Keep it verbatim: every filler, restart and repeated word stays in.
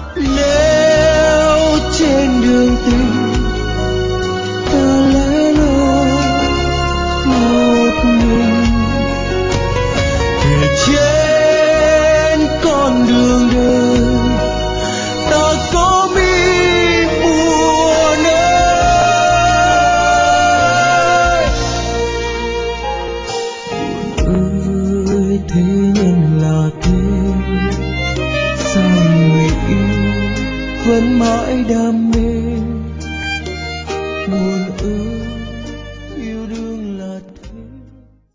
Nếu trên đường tình ta lẻ loi một mình, về trên con đường đời ta có mi buồn ơi. Buồn ơi thế nhân là thế, sao người yêu vẫn mãi đam mê